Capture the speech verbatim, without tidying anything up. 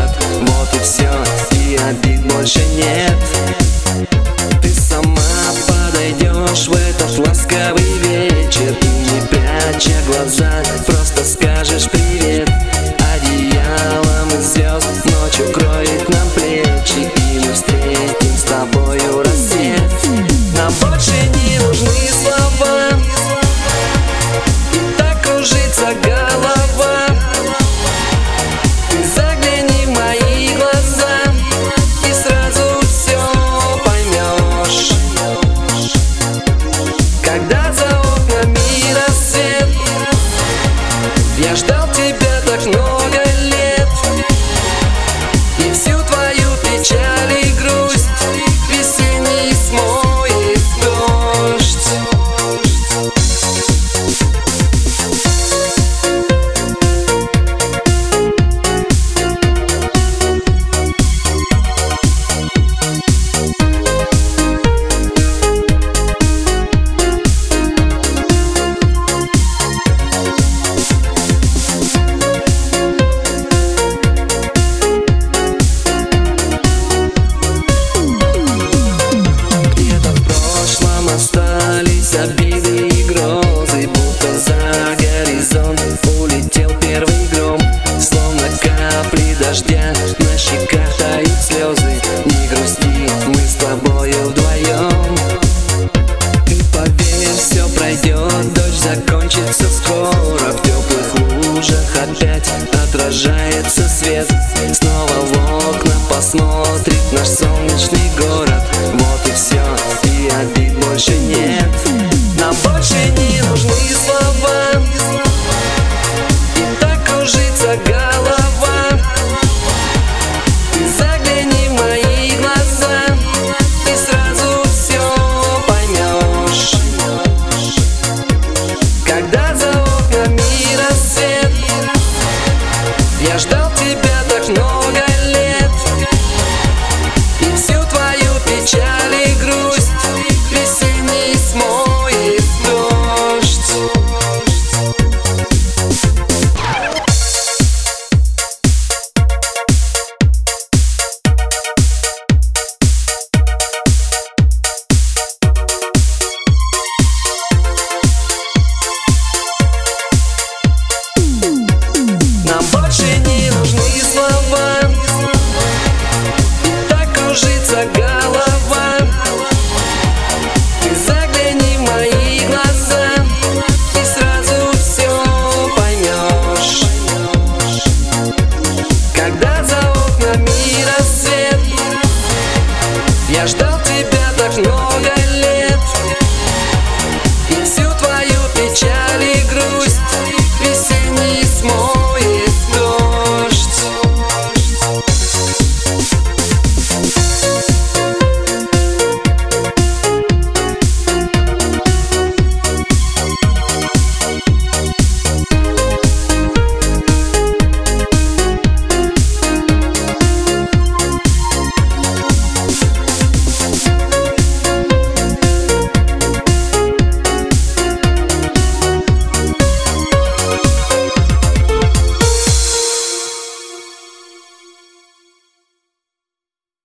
город. Вот и все, и обид больше нет. Ты сама подойдешь в этот ласковый вечер и, не пряча глаза, просто скажешь привет. Одеялом из звезд ночь укроет нам плечи, и мы встретим с тобою рассвет. Нам больше не нужны слова, и так кружится голова. Ты загляни в мои глаза, и сразу все поймешь. Когда за окнами рассвет, я ждал тебя так много лет, и всю твою печаль и грусть весенний смоет дождь. Остались обиды и грозы, будто за горизонт улетел первый гром. Словно капли дождя на щеках тают слезы. Не грусти, мы с тобою вдвоем. Ты поверь, все пройдет, дождь закончится скоро. В теплых лужах опять отражается свет. Снова в окна посмотрит наш солнечный город. Вот и все, и обид больше нет. Нам больше не нужны слова, и так кружится голова. Ты загляни в мои глаза, и сразу все поймешь. Когда за окнами рассвет, я ждал тебя так много лет, и всю твою печаль и грусть весенний смоет дождь. Нам больше не нужны слова, и так кружится голова. Ты загляни в мои глаза, и сразу все поймешь. Когда за окнами